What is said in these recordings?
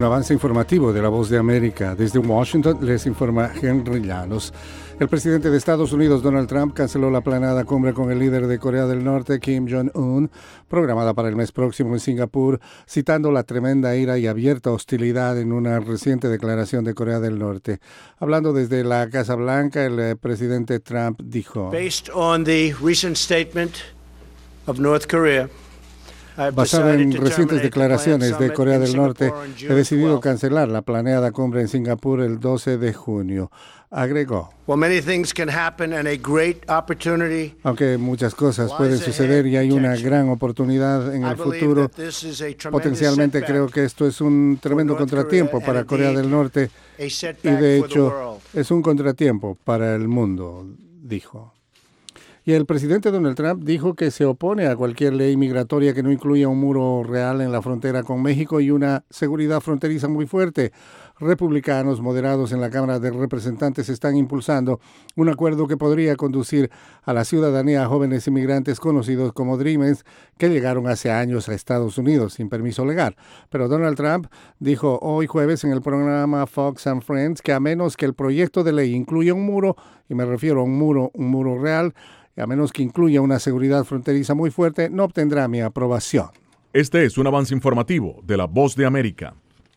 Un avance informativo de La Voz de América. Desde Washington les informa Henry Llanos. El presidente de Estados Unidos, Donald Trump, canceló la planeada cumbre con el líder de Corea del Norte, Kim Jong-un, programada para el mes próximo en Singapur, citando la tremenda ira y abierta hostilidad en una reciente declaración de Corea del Norte. Hablando desde la Casa Blanca, el presidente Trump dijo: Based on the recent statement of North Korea, basado en recientes declaraciones de Corea del Norte, he decidido cancelar la planeada cumbre en Singapur el 12 de junio. Agregó: aunque muchas cosas pueden suceder y hay una gran oportunidad en el futuro, potencialmente creo que esto es un tremendo contratiempo para Corea del Norte y de hecho es un contratiempo para el mundo, dijo. Y el presidente Donald Trump dijo que se opone a cualquier ley migratoria que no incluya un muro real en la frontera con México y una seguridad fronteriza muy fuerte. Republicanos moderados en la Cámara de Representantes están impulsando un acuerdo que podría conducir a la ciudadanía a jóvenes inmigrantes conocidos como Dreamers que llegaron hace años a Estados Unidos sin permiso legal. Pero Donald Trump dijo hoy jueves en el programa Fox and Friends que a menos que el proyecto de ley incluya un muro, y me refiero a un muro real, a menos que incluya una seguridad fronteriza muy fuerte, no obtendrá mi aprobación. Este es un avance informativo de La Voz de América.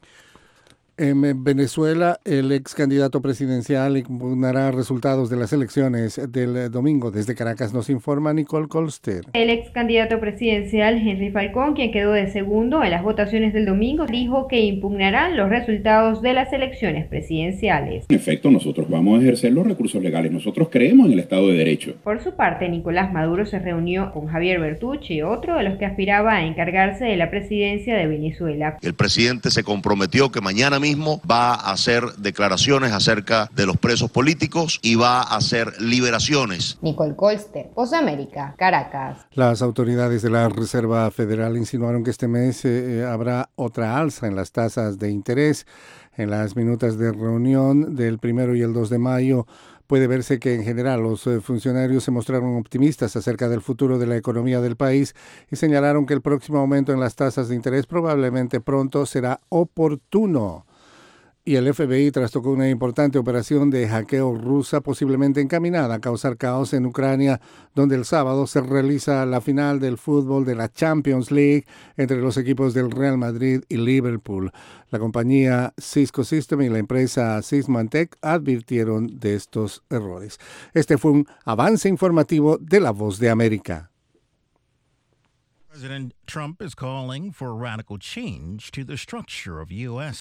En Venezuela, el ex candidato presidencial impugnará resultados de las elecciones del domingo. Desde Caracas nos informa Nicole Colster. El ex candidato presidencial Henry Falcón, quien quedó de segundo en las votaciones del domingo, dijo que impugnará los resultados de las elecciones presidenciales. En efecto, nosotros vamos a ejercer los recursos legales. Nosotros creemos en el Estado de Derecho. Por su parte, Nicolás Maduro se reunió con Javier Bertucci, otro de los que aspiraba a encargarse de la presidencia de Venezuela. El presidente se comprometió que mañana mismo va a hacer declaraciones acerca de los presos políticos y va a hacer liberaciones. Nicole Colster, Voz de América, Caracas. Las autoridades de la Reserva Federal insinuaron que este mes habrá otra alza en las tasas de interés. En las minutas de reunión del 1 y el 2 de mayo puede verse que en general los funcionarios se mostraron optimistas acerca del futuro de la economía del país y señalaron que el próximo aumento en las tasas de interés probablemente pronto será oportuno. Y el FBI trastocó una importante operación de hackeo rusa posiblemente encaminada a causar caos en Ucrania, donde el sábado se realiza la final del fútbol de la Champions League entre los equipos del Real Madrid y Liverpool. La compañía Cisco System y la empresa Sysantec advirtieron de estos errores. Este fue un avance informativo de La Voz de América. President Trump is calling for radical change to the structure of U.S.